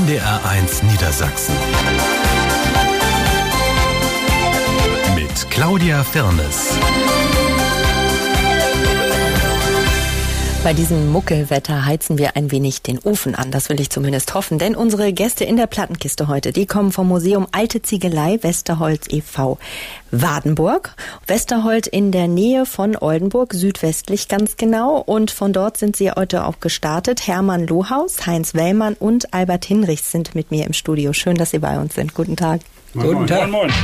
NDR1 Niedersachsen. Mit Claudia Firnes. Bei diesem Muckelwetter heizen wir ein wenig den Ofen an, das will ich zumindest hoffen, denn unsere Gäste in der Plattenkiste heute, die kommen vom Museum Alte Ziegelei Westerholz e.V. Wardenburg. Westerholz in der Nähe von Oldenburg, südwestlich ganz genau, und von dort sind sie heute auch gestartet. Hermann Lohaus, Heinz Wellmann und Albert Hinrichs sind mit mir im Studio. Schön, dass Sie bei uns sind. Guten Tag. Guten Tag. Moin, moin.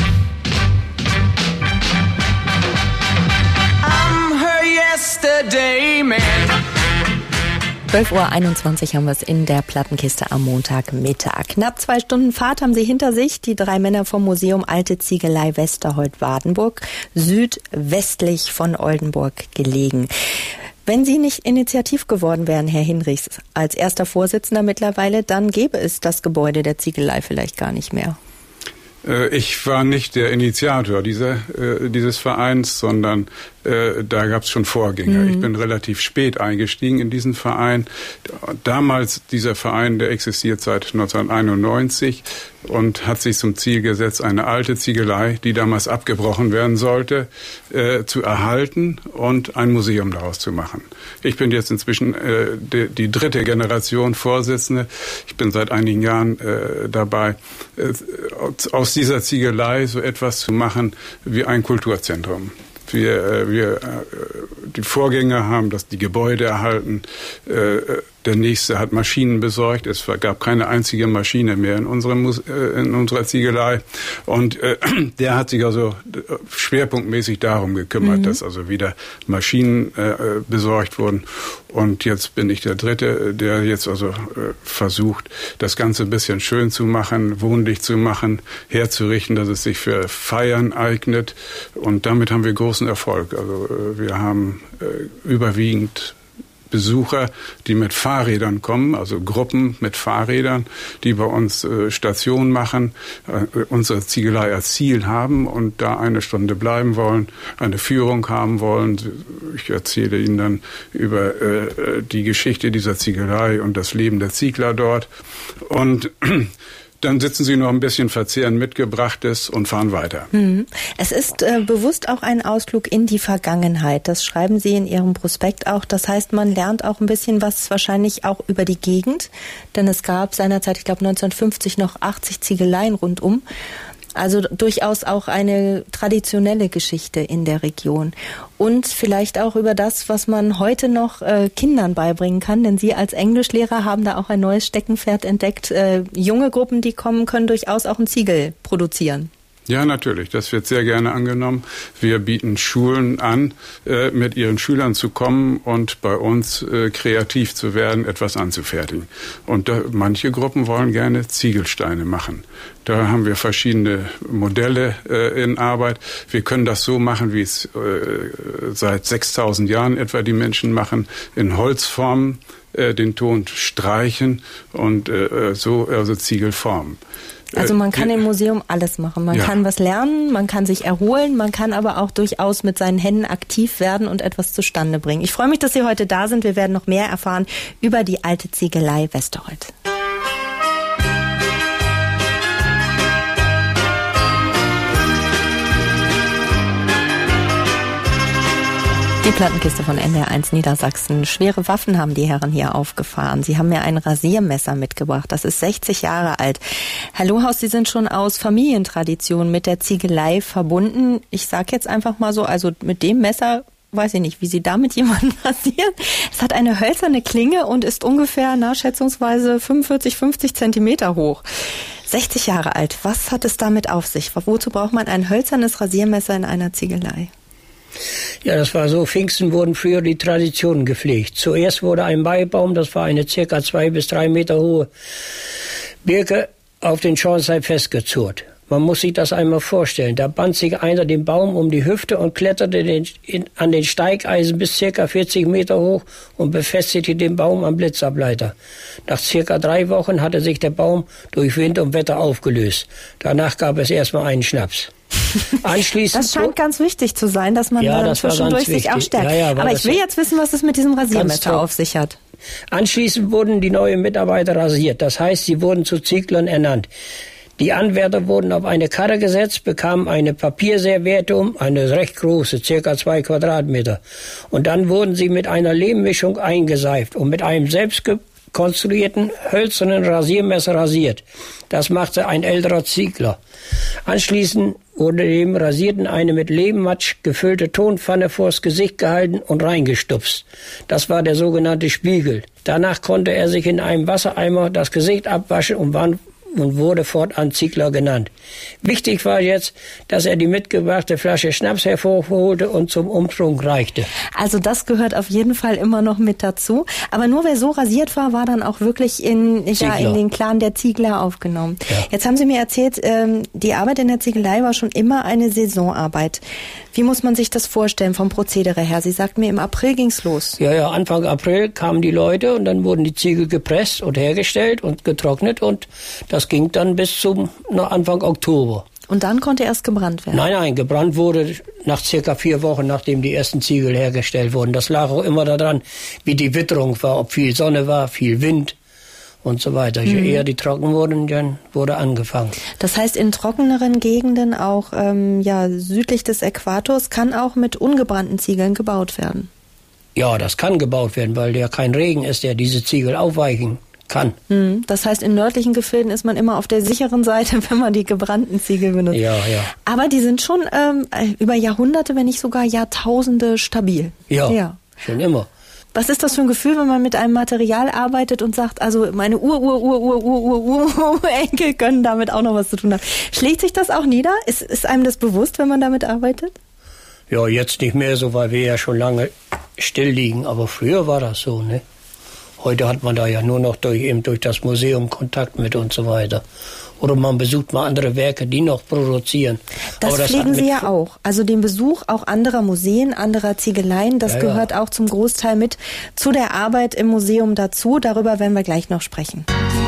12:21 Uhr haben wir es in der Plattenkiste am Montagmittag. Knapp 2 Stunden Fahrt haben sie hinter sich, die 3 Männer vom Museum Alte Ziegelei Westerholz-Wardenburg, südwestlich von Oldenburg gelegen. Wenn Sie nicht initiativ geworden wären, Herr Hinrichs, als erster Vorsitzender mittlerweile, dann gäbe es das Gebäude der Ziegelei vielleicht gar nicht mehr. Ich war nicht der Initiator dieses Vereins, sondern da gab es schon Vorgänger. Ich bin relativ spät eingestiegen in diesen Verein. Damals, dieser Verein, der existiert seit 1991 und hat sich zum Ziel gesetzt, eine alte Ziegelei, die damals abgebrochen werden sollte, zu erhalten und ein Museum daraus zu machen. Ich bin jetzt inzwischen die 3. Generation Vorsitzende. Ich bin seit einigen Jahren dabei, aus dieser Ziegelei so etwas zu machen wie ein Kulturzentrum. Die Vorgänger haben die Gebäude erhalten. Der nächste hat Maschinen besorgt. Es gab keine einzige Maschine mehr in unserer Ziegelei. Und der hat sich also schwerpunktmäßig darum gekümmert, dass also wieder Maschinen besorgt wurden. Und jetzt bin ich der Dritte, der jetzt also versucht, das Ganze ein bisschen schön zu machen, wohnlich zu machen, herzurichten, dass es sich für Feiern eignet. Und damit haben wir großen Erfolg. Also wir haben überwiegend Besucher, die mit Fahrrädern kommen, also Gruppen mit Fahrrädern, die bei uns Station machen, unsere Ziegelei als Ziel haben und da eine Stunde bleiben wollen, eine Führung haben wollen. Ich erzähle Ihnen dann über die Geschichte dieser Ziegelei und das Leben der Ziegler dort. Und dann sitzen Sie noch ein bisschen verzehren Mitgebrachtes und fahren weiter. Es ist bewusst auch ein Ausflug in die Vergangenheit. Das schreiben Sie in Ihrem Prospekt auch. Das heißt, man lernt auch ein bisschen was wahrscheinlich auch über die Gegend. Denn es gab seinerzeit, ich glaube 1950, noch 80 Ziegeleien rundum. Also durchaus auch eine traditionelle Geschichte in der Region. Und vielleicht auch über das, was man heute noch Kindern beibringen kann. Denn Sie als Englischlehrer haben da auch ein neues Steckenpferd entdeckt. Junge Gruppen, die kommen, können durchaus auch einen Ziegel produzieren. Ja, natürlich. Das wird sehr gerne angenommen. Wir bieten Schulen an, mit ihren Schülern zu kommen und bei uns kreativ zu werden, etwas anzufertigen. Und manche Gruppen wollen gerne Ziegelsteine machen. Da haben wir verschiedene Modelle in Arbeit. Wir können das so machen, wie es seit 6.000 Jahren etwa die Menschen machen, in Holzformen den Ton streichen und also Ziegel formen. Also man kann im Museum alles machen. Man kann was lernen, man kann sich erholen, man kann aber auch durchaus mit seinen Händen aktiv werden und etwas zustande bringen. Ich freue mich, dass Sie heute da sind. Wir werden noch mehr erfahren über die alte Ziegelei Westerholz. Die Plattenkiste von NDR1 Niedersachsen. Schwere Waffen haben die Herren hier aufgefahren. Sie haben mir ein Rasiermesser mitgebracht. Das ist 60 Jahre alt. Herr Lohaus, Sie sind schon aus Familientradition mit der Ziegelei verbunden. Ich sage jetzt einfach mal so, also mit dem Messer, weiß ich nicht, wie Sie damit jemanden rasieren. Es hat eine hölzerne Klinge und ist ungefähr, schätzungsweise 45, 50 Zentimeter hoch. 60 Jahre alt. Was hat es damit auf sich? Wozu braucht man ein hölzernes Rasiermesser in einer Ziegelei? Ja, das war so. Pfingsten wurden früher die Traditionen gepflegt. Zuerst wurde ein Maibaum, das war eine circa 2 bis 3 Meter hohe Birke, auf den Schornstein festgezurrt. Man muss sich das einmal vorstellen. Da band sich einer den Baum um die Hüfte und kletterte an den Steigeisen bis circa 40 Meter hoch und befestigte den Baum am Blitzableiter. Nach circa 3 Wochen hatte sich der Baum durch Wind und Wetter aufgelöst. Danach gab es erstmal einen Schnaps. Anschließend das scheint ganz wichtig zu sein, dass man dann zwischendurch sich auch stärkt. Ja, aber ich will jetzt wissen, was es mit diesem Rasiermesser auf sich hat. Anschließend wurden die neuen Mitarbeiter rasiert. Das heißt, sie wurden zu Zieglern ernannt. Die Anwärter wurden auf eine Karre gesetzt, bekamen eine Papierserviette eine recht große, circa 2 Quadratmeter. Und dann wurden sie mit einer Lehmmischung eingeseift und mit einem selbst konstruierten hölzernen Rasiermesser rasiert. Das machte ein älterer Ziegler. Anschließend wurde dem Rasierten eine mit Lehmmatsch gefüllte Tonpfanne vors Gesicht gehalten und reingestupst. Das war der sogenannte Spiegel. Danach konnte er sich in einem Wassereimer das Gesicht abwaschen und wurde fortan Ziegler genannt. Wichtig war jetzt, dass er die mitgebrachte Flasche Schnaps hervorholte und zum Umtrunk reichte. Also das gehört auf jeden Fall immer noch mit dazu. Aber nur wer so rasiert war, war dann auch wirklich in den Clan der Ziegler aufgenommen. Ja. Jetzt haben Sie mir erzählt, die Arbeit in der Ziegelei war schon immer eine Saisonarbeit. Wie muss man sich das vorstellen vom Prozedere her? Sie sagten mir, im April ging's los. Ja, Anfang April kamen die Leute und dann wurden die Ziegel gepresst und hergestellt und getrocknet und das ging dann bis zum Anfang Oktober. Und dann konnte erst gebrannt werden? Nein, gebrannt wurde nach circa 4 Wochen, nachdem die ersten Ziegel hergestellt wurden. Das lag auch immer daran, wie die Witterung war, ob viel Sonne war, viel Wind und so weiter. Je eher die trocken wurden, dann wurde angefangen. Das heißt, in trockeneren Gegenden, auch südlich des Äquators, kann auch mit ungebrannten Ziegeln gebaut werden? Ja, das kann gebaut werden, weil ja kein Regen ist, der diese Ziegel aufweichen kann. Das heißt, in nördlichen Gefilden ist man immer auf der sicheren Seite, wenn man die gebrannten Ziegel benutzt. Ja. Aber die sind schon über Jahrhunderte, wenn nicht sogar Jahrtausende stabil. Ja, schon immer. Was ist das für ein Gefühl, wenn man mit einem Material arbeitet und sagt, also meine Urenkel können damit auch noch was zu tun haben? Schlägt sich das auch nieder? Ist einem das bewusst, wenn man damit arbeitet? Ja, jetzt nicht mehr so, weil wir ja schon lange still liegen. Aber früher war das so, ne? Heute hat man da ja nur noch durch das Museum Kontakt mit und so weiter. Oder man besucht mal andere Werke, die noch produzieren. Das pflegen Sie ja auch. Also den Besuch auch anderer Museen, anderer Ziegeleien, das gehört auch zum Großteil mit zu der Arbeit im Museum dazu. Darüber werden wir gleich noch sprechen.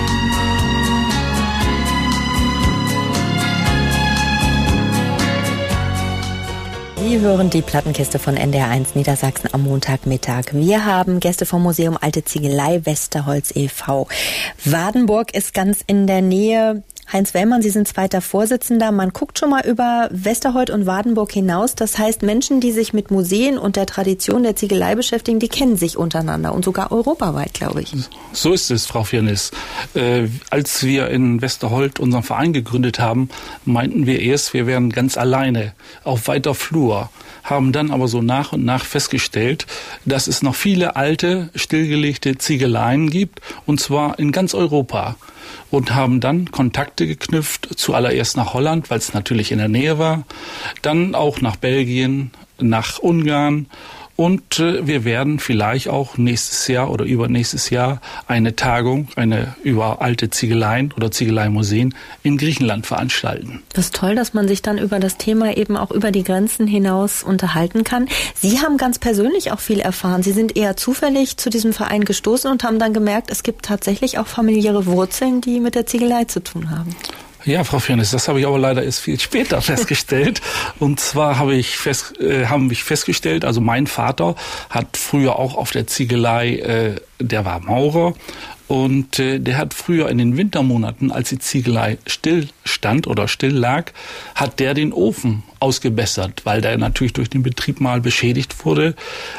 Sie hören die Plattenkiste von NDR1 Niedersachsen am Montagmittag. Wir haben Gäste vom Museum Alte Ziegelei Westerholz e.V. Wadenburg ist ganz in der Nähe. Heinz Wellmann, Sie sind zweiter Vorsitzender. Man guckt schon mal über Westerholz und Wadenburg hinaus. Das heißt, Menschen, die sich mit Museen und der Tradition der Ziegelei beschäftigen, die kennen sich untereinander und sogar europaweit, glaube ich. So ist es, Frau Firnis. Als wir in Westerholz unseren Verein gegründet haben, meinten wir erst, wir wären ganz alleine auf weiter Flur. Haben dann aber so nach und nach festgestellt, dass es noch viele alte, stillgelegte Ziegeleien gibt, und zwar in ganz Europa. Und haben dann Kontakte geknüpft, zuallererst nach Holland, weil es natürlich in der Nähe war, dann auch nach Belgien, nach Ungarn. Und wir werden vielleicht auch nächstes Jahr oder übernächstes Jahr eine Tagung über alte Ziegeleien oder Ziegeleimuseen in Griechenland veranstalten. Das ist toll, dass man sich dann über das Thema eben auch über die Grenzen hinaus unterhalten kann. Sie haben ganz persönlich auch viel erfahren. Sie sind eher zufällig zu diesem Verein gestoßen und haben dann gemerkt, es gibt tatsächlich auch familiäre Wurzeln, die mit der Ziegelei zu tun haben. Ja, Frau Firnis, das habe ich aber leider erst viel später festgestellt. Und zwar haben wir festgestellt, also mein Vater hat früher auch auf der Ziegelei, der war Maurer, und der hat früher in den Wintermonaten, als die Ziegelei still stand oder still lag, hat der den Ofen ausgebessert, weil der natürlich durch den Betrieb mal beschädigt wurde.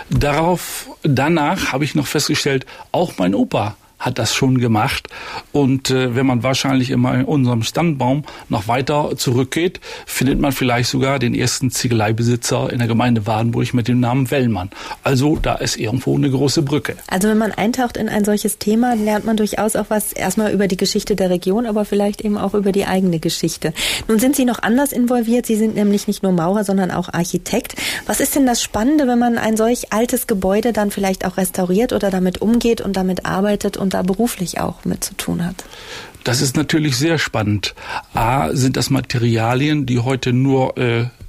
Danach habe ich noch festgestellt, auch mein Opa hat das schon gemacht. Und wenn man wahrscheinlich immer in unserem Stammbaum noch weiter zurückgeht, findet man vielleicht sogar den ersten Ziegeleibesitzer in der Gemeinde Wadenburg mit dem Namen Wellmann. Also da ist irgendwo eine große Brücke. Also wenn man eintaucht in ein solches Thema, lernt man durchaus auch was erstmal über die Geschichte der Region, aber vielleicht eben auch über die eigene Geschichte. Nun sind Sie noch anders involviert. Sie sind nämlich nicht nur Maurer, sondern auch Architekt. Was ist denn das Spannende, wenn man ein solch altes Gebäude dann vielleicht auch restauriert oder damit umgeht und damit arbeitet und da beruflich auch mit zu tun hat? Das ist natürlich sehr spannend. A, sind das Materialien, die heute nur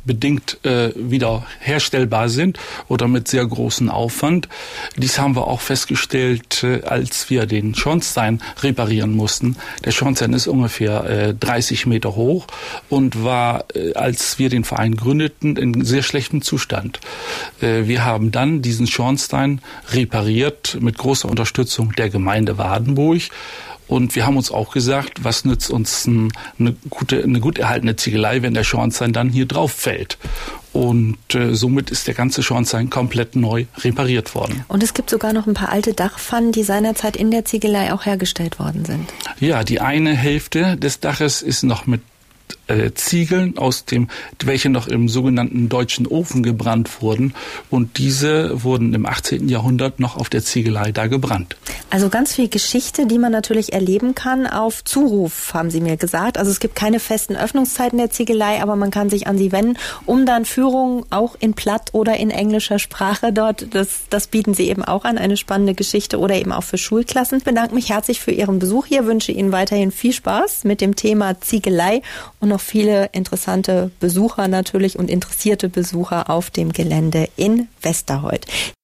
bedingt wieder herstellbar sind oder mit sehr großem Aufwand. Dies haben wir auch festgestellt, als wir den Schornstein reparieren mussten. Der Schornstein ist ungefähr 30 Meter hoch und war, als wir den Verein gründeten, in sehr schlechtem Zustand. Wir haben dann diesen Schornstein repariert mit großer Unterstützung der Gemeinde Wardenburg. Und wir haben uns auch gesagt, was nützt uns eine gut erhaltene Ziegelei, wenn der Schornstein dann hier drauf fällt. Und somit ist der ganze Schornstein komplett neu repariert worden. Und es gibt sogar noch ein paar alte Dachpfannen, die seinerzeit in der Ziegelei auch hergestellt worden sind. Ja, die eine Hälfte des Daches ist noch mit Ziegeln welche noch im sogenannten deutschen Ofen gebrannt wurden, und diese wurden im 18. Jahrhundert noch auf der Ziegelei da gebrannt. Also ganz viel Geschichte, die man natürlich erleben kann auf Zuruf, haben Sie mir gesagt. Also es gibt keine festen Öffnungszeiten der Ziegelei, aber man kann sich an Sie wenden, um dann Führungen auch in Platt oder in englischer Sprache dort, das bieten Sie eben auch an, eine spannende Geschichte, oder eben auch für Schulklassen. Ich bedanke mich herzlich für Ihren Besuch hier, wünsche Ihnen weiterhin viel Spaß mit dem Thema Ziegelei und noch viele interessante Besucher natürlich und interessierte Besucher auf dem Gelände in Westerhold.